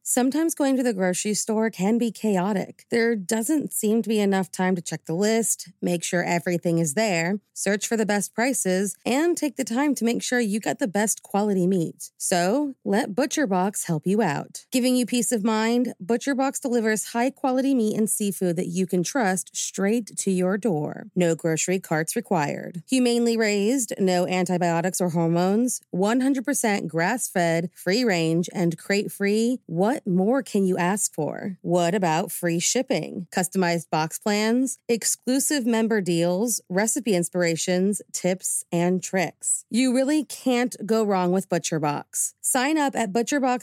Sometimes going to the grocery store can be chaotic. There doesn't seem to be enough time to check the list, make sure everything is there, search for the best prices, and take the time to make sure you get the best quality meat. So, let ButcherBox help you out. Giving you peace of mind, ButcherBox delivers high-quality meat and seafood that you can trust straight to your door. No grocery carts required. Humanely raised, no antibiotics or hormones, 100% grass-fed, free-range, and crate-free. What more can you ask for? What about free shipping, customized box plans, exclusive member deals, recipe inspirations, tips, and tricks? You really can't go wrong with ButcherBox. Sign up at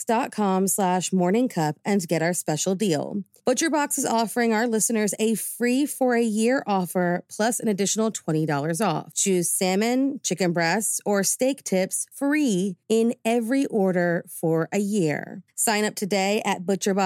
butcherbox.com/morningcup and get our special deal. ButcherBox is offering our listeners a free for-a-year offer plus an additional $20 off. Choose salmon, chicken breasts, or steak tips free in every order for a year. Sign up today at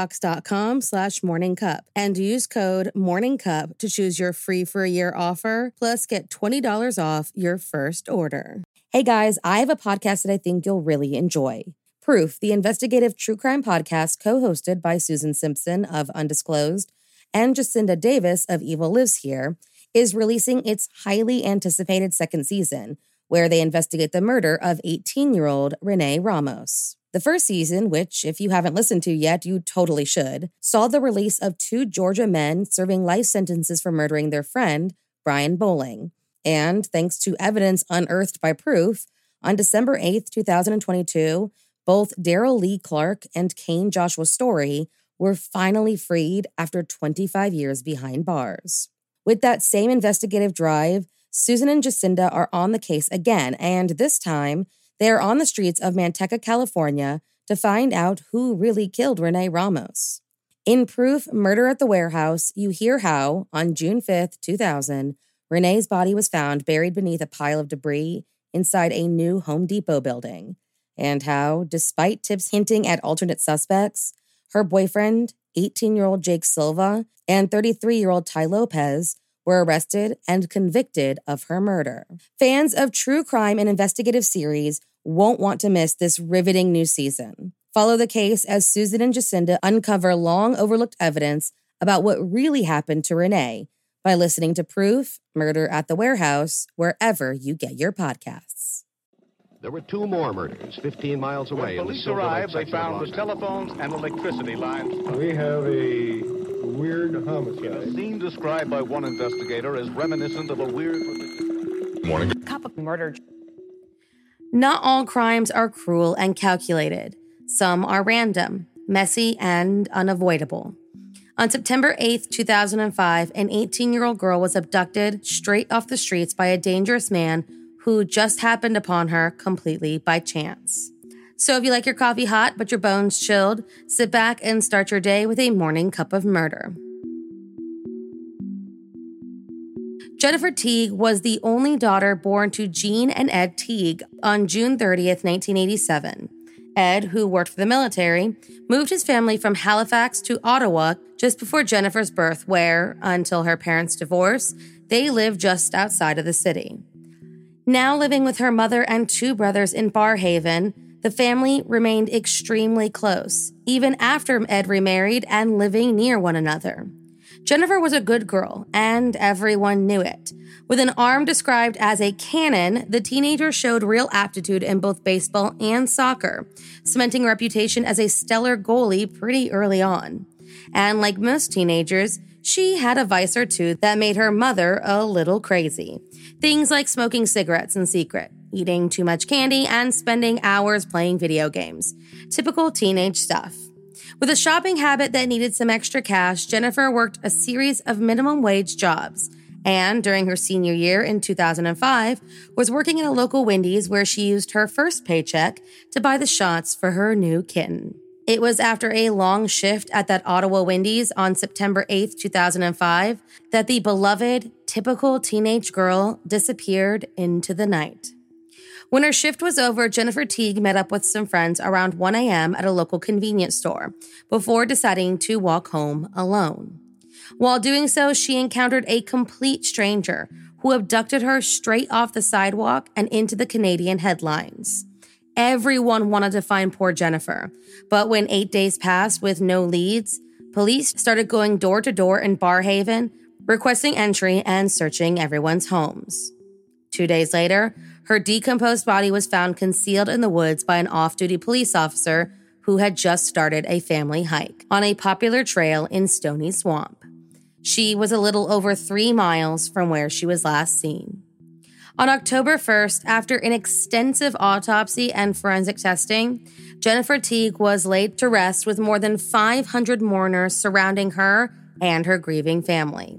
butcherbox.com/morningcup and use code morningcup to choose your free for-a-year offer plus get $20 off your first order. Hey guys, I have a podcast that I think you'll really enjoy. Proof, the investigative true crime podcast co-hosted by Susan Simpson of Undisclosed and Jacinda Davis of Evil Lives Here, is releasing its highly anticipated second season, where they investigate the murder of 18-year-old Renee Ramos. The first season, which, if you haven't listened to yet, you totally should, saw the release of 2 Georgia men serving life sentences for murdering their friend, Brian Bowling. And thanks to evidence unearthed by Proof, on December 8th, 2022, both Daryl Lee Clark and Kane Joshua Story were finally freed after 25 years behind bars. With that same investigative drive, Susan and Jacinda are on the case again, and this time, they are on the streets of Manteca, California, to find out who really killed Renee Ramos. In Proof, Murder at the Warehouse, you hear how, on June 5th, 2000, Renee's body was found buried beneath a pile of debris inside a new Home Depot building, and how, despite tips hinting at alternate suspects, her boyfriend, 18-year-old Jake Silva, and 33-year-old Ty Lopez were arrested and convicted of her murder. Fans of true crime and investigative series won't want to miss this riveting new season. Follow the case as Susan and Jacinda uncover long-overlooked evidence about what really happened to Renee by listening to Proof, Murder at the Warehouse, wherever you get your podcasts. There were 2 more murders 15 miles away. When police arrived, they found the telephones and electricity lines. We have a weird A homicide. scene described by one investigator as reminiscent of a weird... Morning. Cup of murder. Not all crimes are cruel and calculated. Some are random, messy, and unavoidable. On September 8th, 2005, an 18-year-old girl was abducted straight off the streets by a dangerous man who just happened upon her completely by chance. So if you like your coffee hot but your bones chilled, sit back and start your day with a morning cup of murder. Jennifer Teague was the only daughter born to Jean and Ed Teague on June 30th, 1987. Ed, who worked for the military, moved his family from Halifax to Ottawa just before Jennifer's birth, where, until her parents' divorce, they lived just outside of the city. Now living with her mother and 2 brothers in Barrhaven, the family remained extremely close, even after Ed remarried and living near one another. Jennifer was a good girl, and everyone knew it. With an arm described as a cannon, the teenager showed real aptitude in both baseball and soccer, cementing a reputation as a stellar goalie pretty early on. And like most teenagers, she had a vice or two that made her mother a little crazy. Things like smoking cigarettes in secret, eating too much candy, and spending hours playing video games. Typical teenage stuff. With a shopping habit that needed some extra cash, Jennifer worked a series of minimum wage jobs, and during her senior year in 2005, was working at a local Wendy's where she used her first paycheck to buy the shots for her new kitten. It was after a long shift at that Ottawa Wendy's on September 8th, 2005, that the beloved, typical teenage girl disappeared into the night. When her shift was over, Jennifer Teague met up with some friends around 1 a.m. at a local convenience store before deciding to walk home alone. While doing so, she encountered a complete stranger who abducted her straight off the sidewalk and into the Canadian headlines. Everyone wanted to find poor Jennifer, but when 8 days passed with no leads, police started going door to door in Barrhaven, requesting entry and searching everyone's homes. 2 days later, her decomposed body was found concealed in the woods by an off-duty police officer who had just started a family hike on a popular trail in Stony Swamp. She was a little over 3 miles from where she was last seen. On October 1st, after an extensive autopsy and forensic testing, Jennifer Teague was laid to rest with more than 500 mourners surrounding her and her grieving family.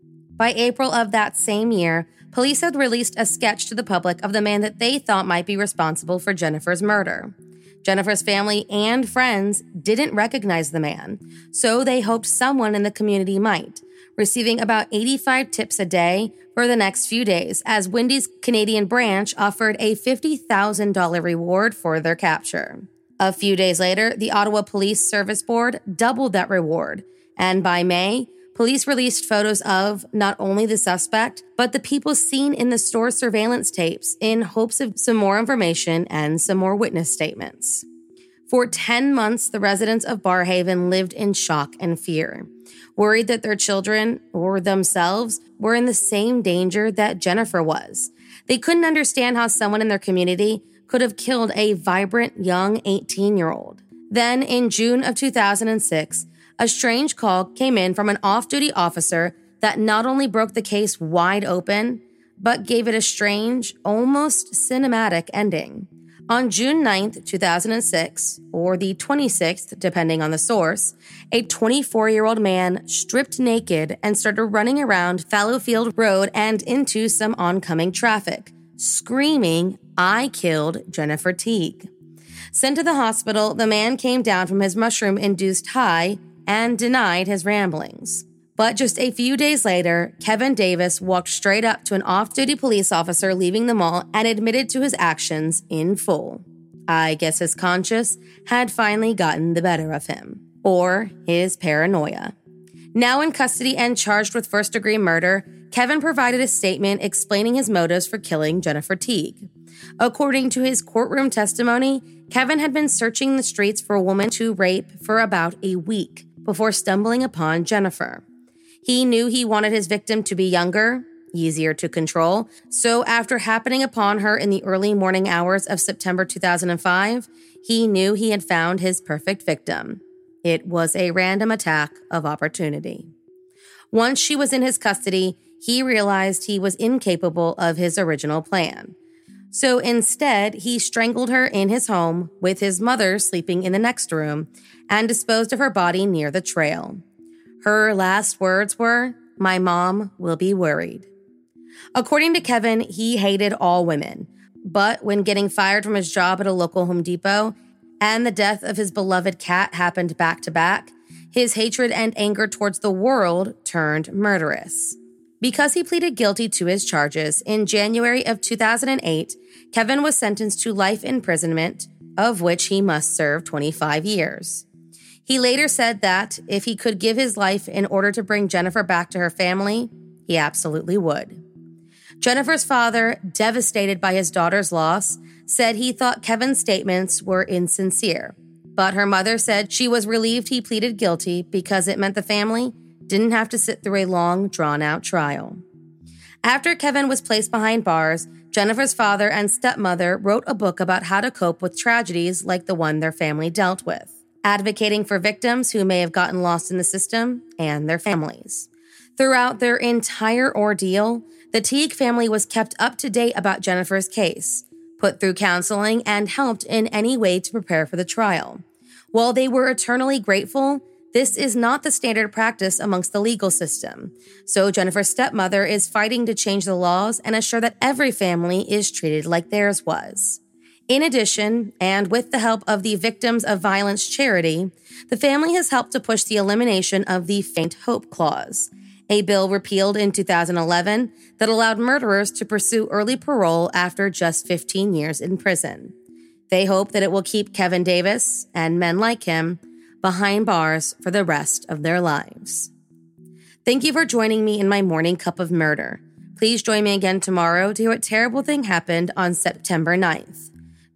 By April of that same year, police had released a sketch to the public of the man that they thought might be responsible for Jennifer's murder. Jennifer's family and friends didn't recognize the man, so they hoped someone in the community might, receiving about 85 tips a day for the next few days as Wendy's Canadian branch offered a $50,000 reward for their capture. A few days later, the Ottawa Police Service Board doubled that reward, and by May, police released photos of not only the suspect, but the people seen in the store surveillance tapes in hopes of some more information and some more witness statements. For 10 months, the residents of Barrhaven lived in shock and fear, worried that their children or themselves were in the same danger that Jennifer was. They couldn't understand how someone in their community could have killed a vibrant young 18-year-old. Then, in June of 2006, a strange call came in from an off-duty officer that not only broke the case wide open, but gave it a strange, almost cinematic ending. On June 9th, 2006, or the 26th, depending on the source, a 24-year-old man stripped naked and started running around Fallowfield Road and into some oncoming traffic, screaming, "I killed Jennifer Teague." Sent to the hospital, the man came down from his mushroom-induced high and denied his ramblings. But just a few days later, Kevin Davis walked straight up to an off-duty police officer leaving the mall and admitted to his actions in full. I guess his conscience had finally gotten the better of him. Or his paranoia. Now in custody and charged with first-degree murder, Kevin provided a statement explaining his motives for killing Jennifer Teague. According to his courtroom testimony, Kevin had been searching the streets for a woman to rape for about a week before stumbling upon Jennifer. He knew he wanted his victim to be younger, easier to control, so after happening upon her in the early morning hours of September 2005, he knew he had found his perfect victim. It was a random attack of opportunity. Once she was in his custody, he realized he was incapable of his original plan. So instead, he strangled her in his home with his mother sleeping in the next room and disposed of her body near the trail. Her last words were, "My mom will be worried." According to Kevin, he hated all women, but when getting fired from his job at a local Home Depot and the death of his beloved cat happened back to back, his hatred and anger towards the world turned murderous. Because he pleaded guilty to his charges, in January of 2008, Kevin was sentenced to life imprisonment, of which he must serve 25 years. He later said that if he could give his life in order to bring Jennifer back to her family, he absolutely would. Jennifer's father, devastated by his daughter's loss, said he thought Kevin's statements were insincere, but her mother said she was relieved he pleaded guilty because it meant the family didn't have to sit through a long, drawn-out trial. After Kevin was placed behind bars, Jennifer's father and stepmother wrote a book about how to cope with tragedies like the one their family dealt with, advocating for victims who may have gotten lost in the system and their families. Throughout their entire ordeal, the Teague family was kept up to date about Jennifer's case, put through counseling, and helped in any way to prepare for the trial. While they were eternally grateful, this is not the standard practice amongst the legal system, so Jennifer's stepmother is fighting to change the laws and assure that every family is treated like theirs was. In addition, and with the help of the Victims of Violence charity, the family has helped to push the elimination of the Faint Hope Clause, a bill repealed in 2011 that allowed murderers to pursue early parole after just 15 years in prison. They hope that it will keep Kevin Davis, and men like him, behind bars for the rest of their lives. Thank you for joining me in my morning cup of murder. Please join me again tomorrow to hear what terrible thing happened on September 9th.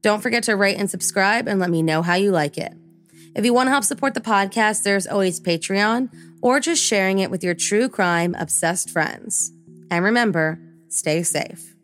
Don't forget to rate and subscribe and let me know how you like it. If you want to help support the podcast, there's always Patreon or just sharing it with your true crime obsessed friends. And remember, stay safe.